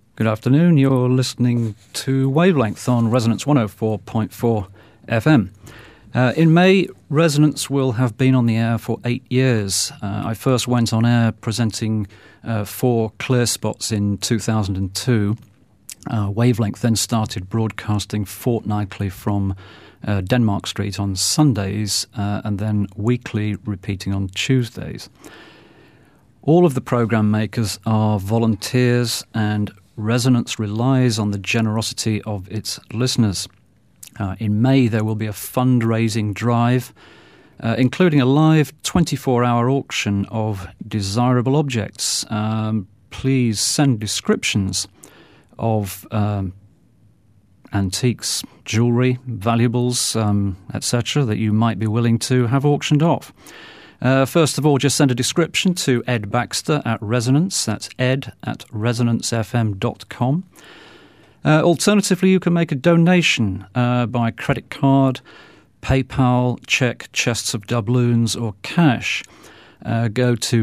Good afternoon. You're listening to Wavelength on Resonance 104.4 FM. In May, Resonance will have been on the air for 8 years. I first went on air presenting 4 clear spots in 2002. Wavelength then started broadcasting fortnightly from Denmark Street on Sundays and then weekly repeating on Tuesdays. All of the programme makers are volunteers, and Resonance relies on the generosity of its listeners. In May, there will be a fundraising drive, including a live 24-hour auction of desirable objects. Please send descriptions of antiques, jewellery, valuables, etc. that you might be willing to have auctioned off. First of all, just send a description to Ed Baxter at Resonance. That's ed@resonancefm.com. Alternatively, you can make a donation by credit card, PayPal, cheque, chests of doubloons or cash. Go to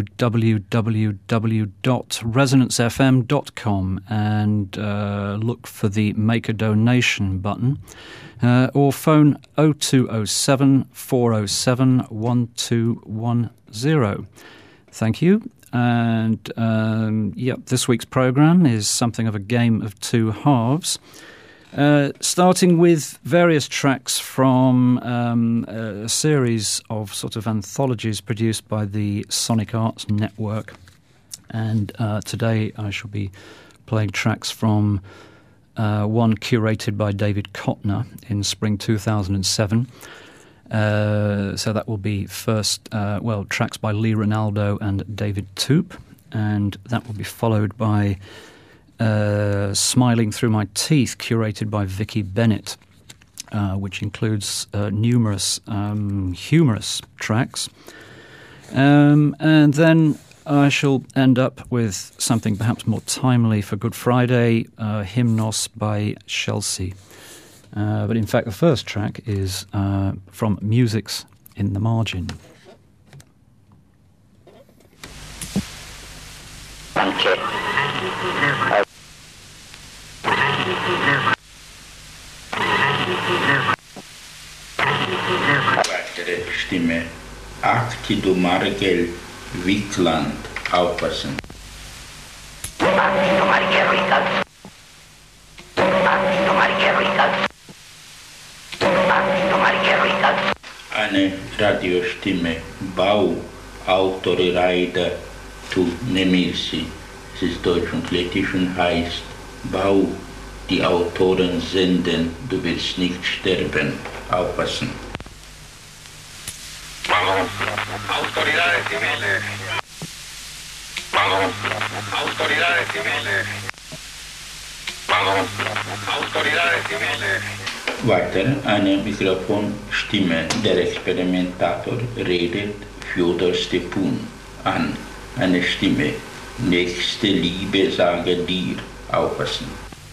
www.resonancefm.com and look for the Make a Donation button, or phone 0207 407 1210. Thank you. And this week's programme is something of a game of two halves. Starting with various tracks from a series of sort of anthologies produced by the Sonic Arts Network. And today I shall be playing tracks from one curated by David Kotner in spring 2007. So that will be first, tracks by Lee Ronaldo and David Toop. And that will be followed by Smiling Through My Teeth, curated by Vicky Bennett, which includes numerous humorous tracks. And then I shall end up with something perhaps more timely for Good Friday, Hymnos by Chelsea. But in fact, the first track is from Music's In the Margin. Weitere Stimme. Akti du Margel, Wickland, aufpassen. Akti du Margel, Wickland. Akti du Margel, Wickland. Akti du Margel, Wickland. Eine Radiostimme. Bau, Autori Reiter, tu Nemirsi. Es ist deutsch und lettisch und heißt Bau, die Autoren senden, du wirst nicht sterben. Aufpassen. Autoridades civiles. Autoridades civiles. Autoridades civiles. Weiter eine Mikrofonstimme. Der Experimentator redet Fjodor Stepun an. Eine Stimme. Nächste Liebe sage dir. Aufpassen.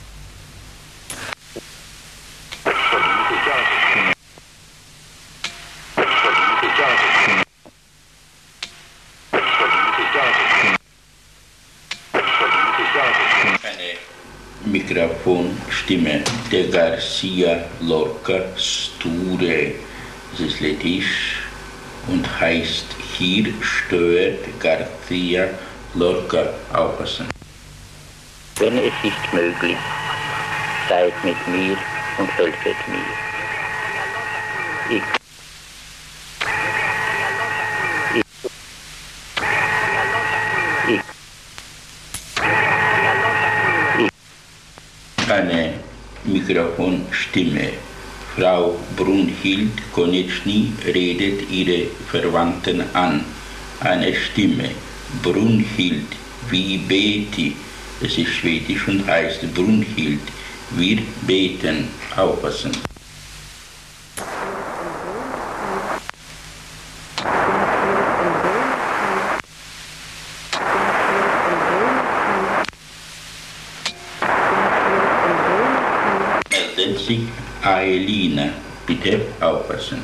Mikrofonstimme der Garcia Lorca Sture. Es ist lettisch und heißt Hier stört Garcia Lorca. Aufpassen. Wenn es ist möglich, seid mit mir und helfet mir. Eine Mikrofonstimme. Frau Brunhild Konitschny redet ihre Verwandten an. Eine Stimme. Brunhild, wie Betty. Es ist schwedisch und heißt Brunhild. Wir beten. Aufpassen. Aelina, bitte aufpassen.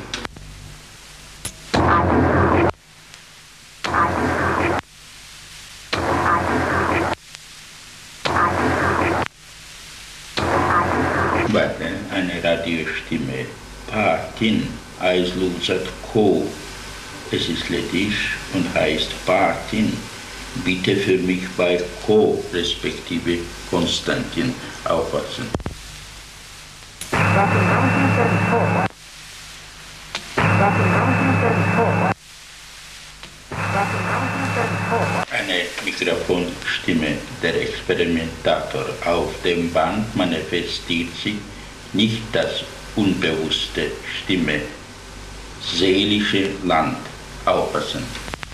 Warte, eine Radiostimme. Patin, Eisluzat Ko. Es ist lettisch und heißt Patin. Bitte für mich bei Ko, respektive Konstantin, aufpassen. Eine Mikrofonstimme, der Experimentator. Auf dem Band manifestiert sich nicht das unbewusste Stimme, seelische Land. Aufpassen.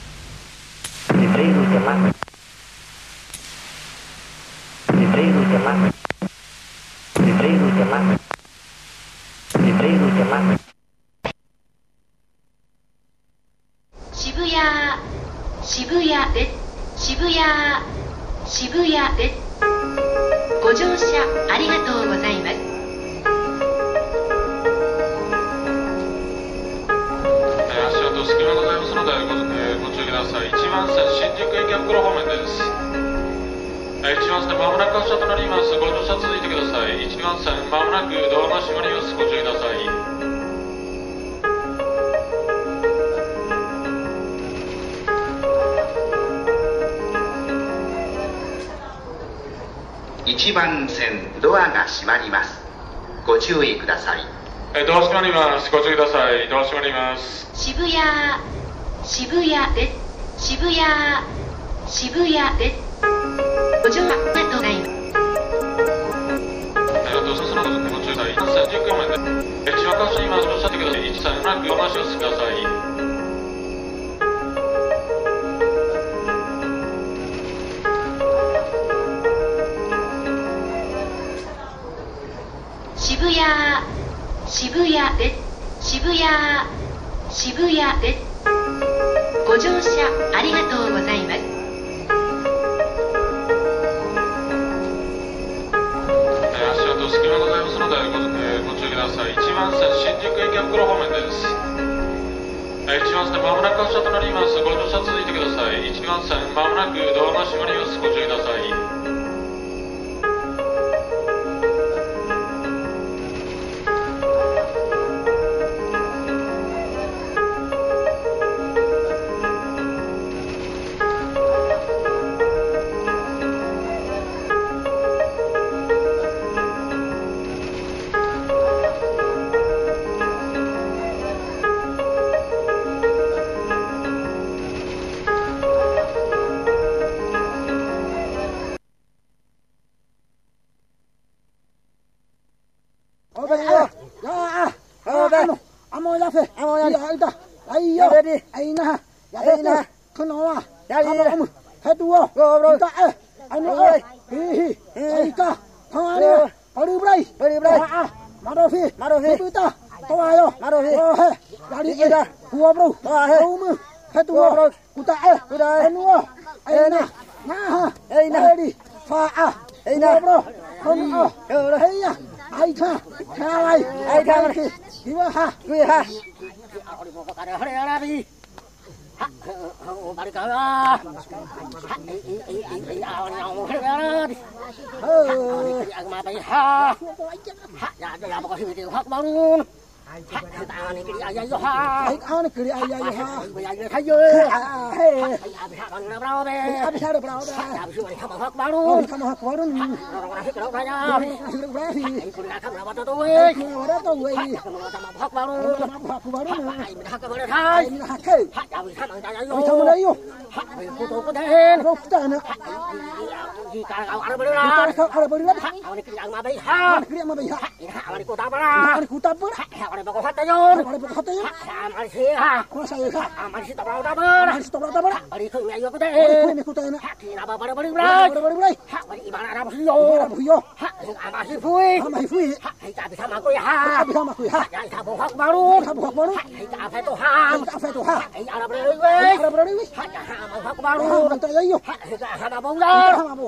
渋谷です。ご乗車ありがとうございます。 足元隙間ございますのでご注意ください。1番線新宿駅袋方面です。1番線まもなく発車となります。ご乗車続いてください。1番線まもなくドアが閉まります。ご注意ください。 1番線ドアが閉まります。ご注意ください。 ドア閉まります。ご注意ください。ドア閉まります。 渋谷です。渋谷です。ご乗車ありがとうございます。 ご注意ください。1番線19番で1番箇所に今乗車してください。1番なくお待ちをしてください。 渋谷です。渋谷です。ご乗車ありがとうございます。 足元隙間ございますのでご注意ください。1番線新宿駅袋方面です。1番線まもなく発車となります。ご乗車続いてください。1番線まもなくドアが閉まります。ご注意ください。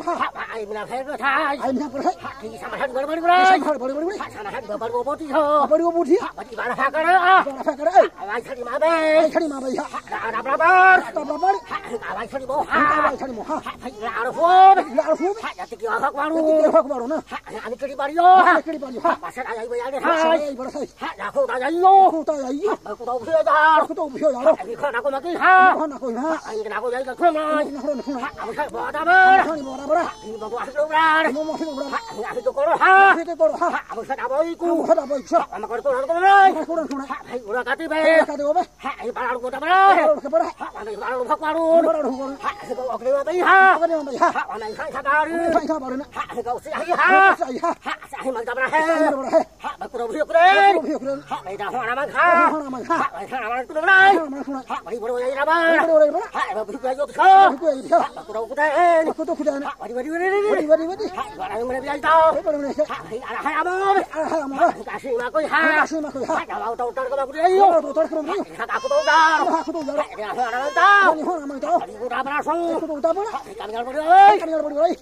ai mina phê cơ thai ai mina cơ thai thì sama hadi bari bari bari sama hadi bari boti ho bari boti bati bala fakare ai khadi ma be ra bar ai khadi bo ai khadi mo ha la fu ya tiki hak baru na ani kadi bari yo pasal ai bai ai hai ya ko ta yo ko ta phê da ai khana ko maki ha ai na ko dai ka khom ai ai khadi bo da bar ai bo ko asro bra ai to ko ha ai khadi boi ku ama ko to ai ura kati be ai para ko ta bra ai para ko hak baru ai ko ok ba bai ha ai khai kha baru na ai ko si ha ai ma ta bra ha ba ko ro hiok re ai da ho na ma kha ai kha na ma tu bra ai bo ai ra ba ai ba hiok yo kha ba ko ro ku ta ai bari ai ma bi ai ta ai hai amo ka si ma ko ha ya ba to tar ko ba ku ai yo ha ka ko to da ya ho na ma ta ai ko da bra so ka mi al bo ai.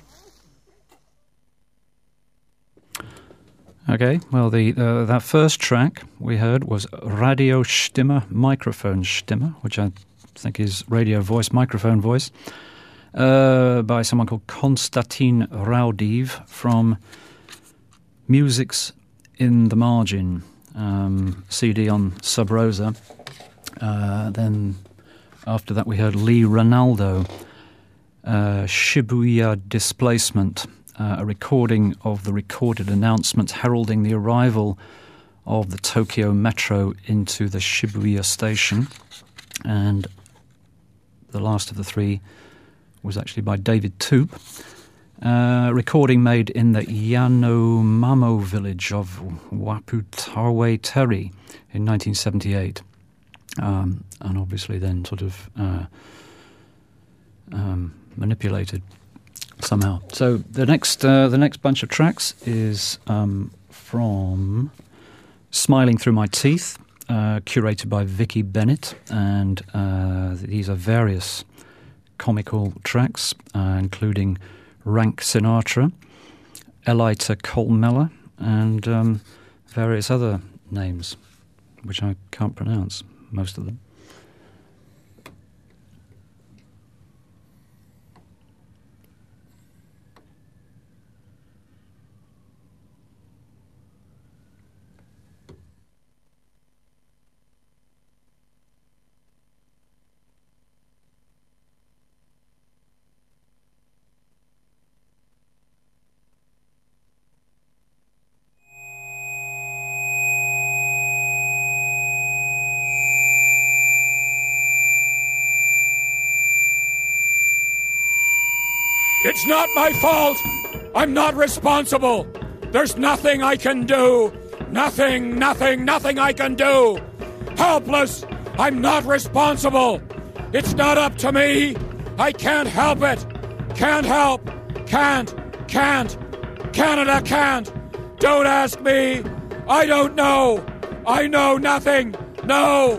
Okay, well, that first track we heard was Radio Stimme, Microphone Stimme, which I think is radio voice, microphone voice, by someone called Konstantin Raudiv from Musics in the Margin, CD on Sub Rosa. Then after that we heard Lee Ronaldo, Shibuya Displacement, a recording of the recorded announcements heralding the arrival of the Tokyo Metro into the Shibuya station. And the last of the three was actually by David Toop, recording made in the Yanomamo village of Waputawe Teri in 1978. And obviously then sort of manipulated somehow. So the next bunch of tracks is from Smiling Through My Teeth, curated by Vicky Bennett, and these are various comical tracks, including Rank Sinatra, Elita Colmella, and various other names, which I can't pronounce, most of them. It's not my fault. I'm not responsible. There's nothing I can do. Nothing I can do. Helpless. I'm not responsible. It's not up to me. I can't help it. Can't help. Can't. Canada can't. Don't ask me. I don't know. I know nothing. No.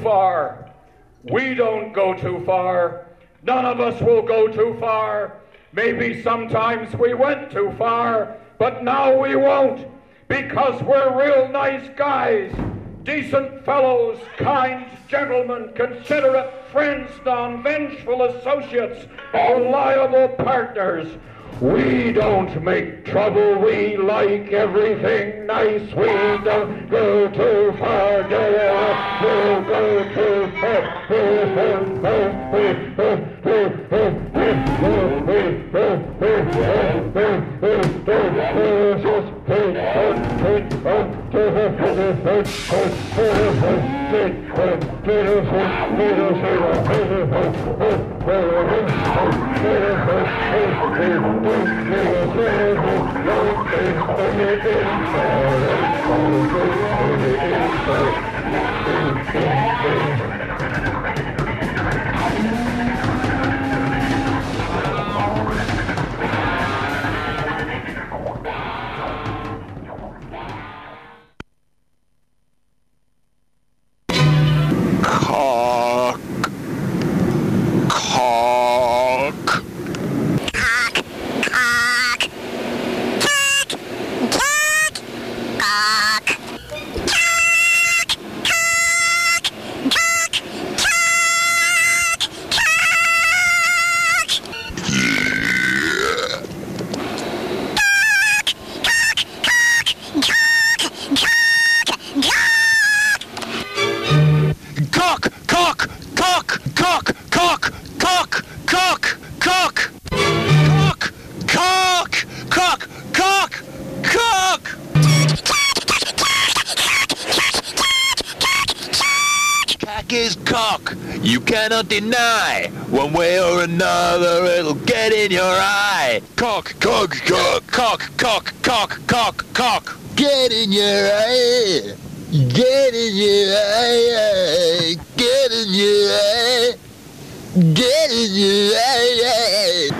far. We don't go too far. None of us will go too far. Maybe sometimes we went too far, but now we won't, because we're real nice guys, decent fellows, kind gentlemen, considerate friends, non-vengeful associates, reliable partners. We don't make trouble, we like everything nice, we don't go too far, we'll go too Is cock. You cannot deny. One way or another, it'll get in your eye. Cock, cock, cock, cock, cock, cock, cock, cock. Get in your eye. Get in your eye. Get in your eye. Get in your eye.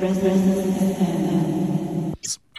Resonance FM.